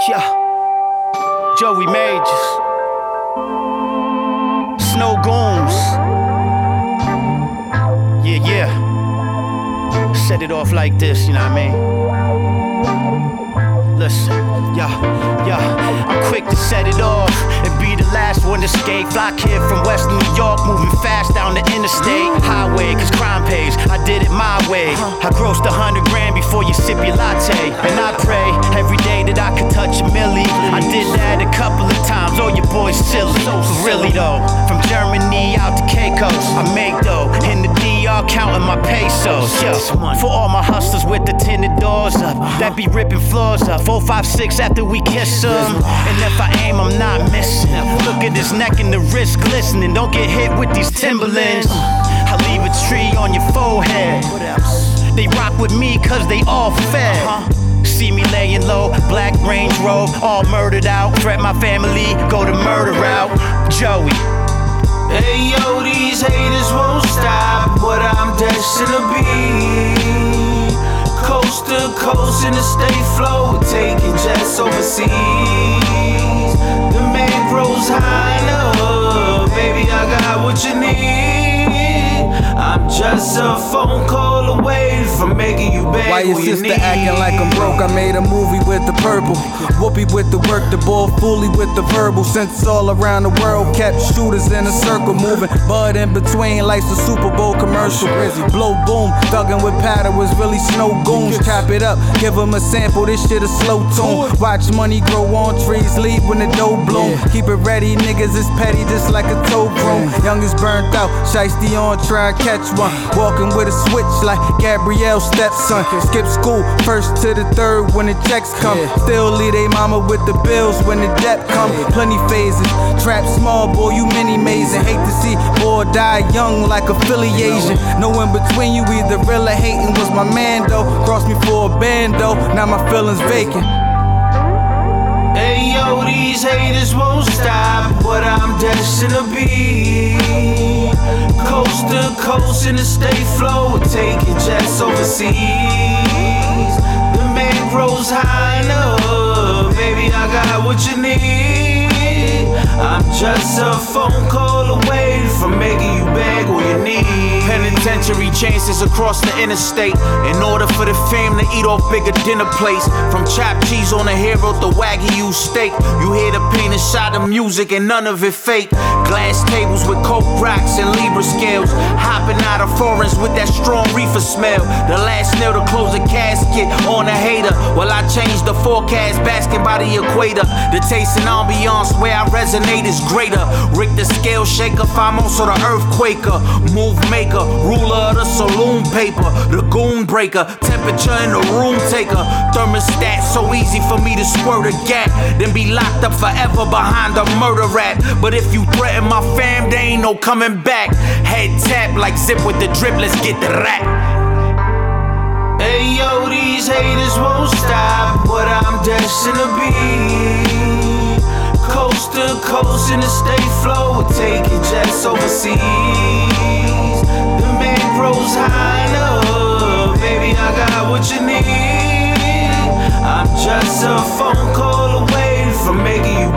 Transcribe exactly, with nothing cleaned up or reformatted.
Yeah, Joey Majors, Snow Goons. Yeah, yeah. Set it off like this, you know what I mean? Listen, yeah, yeah. I'm quick to set it off and be the last one to escape. Fly kid from West New York, moving fast down the interstate highway, cause crime pays. I did it my way. I grossed a hundred grand before you sip your latte. And I pray every day that I could touch a milli. I did that a couple of times, oh your boy's silly. For really though, from Germany out to Caicos, I make dough in the D R counting my pesos. Yo, for all my hustlers with the tinted doors up, that be ripping floors up. Four, five, six after we kiss them. And if I aim, I'm not missing. Look at his neck and the wrist glistening. Don't get hit with these Timberlands. I leave a tree on your forehead. They rock with me cause they all fed. See me laying low, black Range Rover, all murdered out. Threat my family, go the murder route. Joey. Hey yo, these haters won't stop what I'm destined to be. Coast to coast in the state flow, taking jets overseas. The man grows high enough, baby, I got what you need. I'm just a phone call away from making you beg. Why your sister you acting like I'm broke? I made a movie with the purple. Whoopi with the work, the ball fully with the verbal. Since all around the world, kept shooters in a circle, moving bud in between like the Super Bowl commercial. Blow boom, thuggin' with patter was really Snow Goons. Tap it up, give them a sample, this shit a slow tune. Watch money grow on trees, leave when the dough bloom. Keep it ready, niggas is petty just like a tow broom. Youngest burnt out, shiesty on, try and catch one. Walking with a switch like Gabrielle's stepson. Skip school, first to the third when the checks come. Still leave they mama with the bills when the debt come. Plenty phases, trap small boy, you mini mazing. Hate to see boy die young like affiliation. No in between, you either real or hating. Was my man though, crossed me for a bando, now my feelings vacant. Hey yo, these haters won't stop what I'm destined to be. Coast to coast in the state flow, taking jets overseas. The man grows high enough, baby, I got what you need. I'm just a phone call away from making you beg all you need. Penitentiary chases across the interstate in order for the fam to eat off bigger dinner plates. From chopped cheese on a hero to Wagyu steak, you hear the pain and shot of music and none of it fake. Glass tables with coke rocks and Libra scales, hopping out of foreigns with that strong reefer smell. The last nail to close a casket on a hater, while I change the forecast, basking by the equator. The taste and ambiance where I resonate is greater. Rick the scale shaker, famoso the earthquaker, move maker, ruler of the saloon paper, the goon breaker, temperature in the room taker, thermostat so easy for me to squirt a gap, then be locked up forever behind a murder rap. But if you threaten my fam, there ain't no coming back. Head tap like zip with the drip, let's get the rap. Hey yo, these haters won't stop what I'm destined to be. Coast to coast in the state flow, taking jets overseas. The man grows high enough, baby, I got what you need. I'm just a phone call away from making you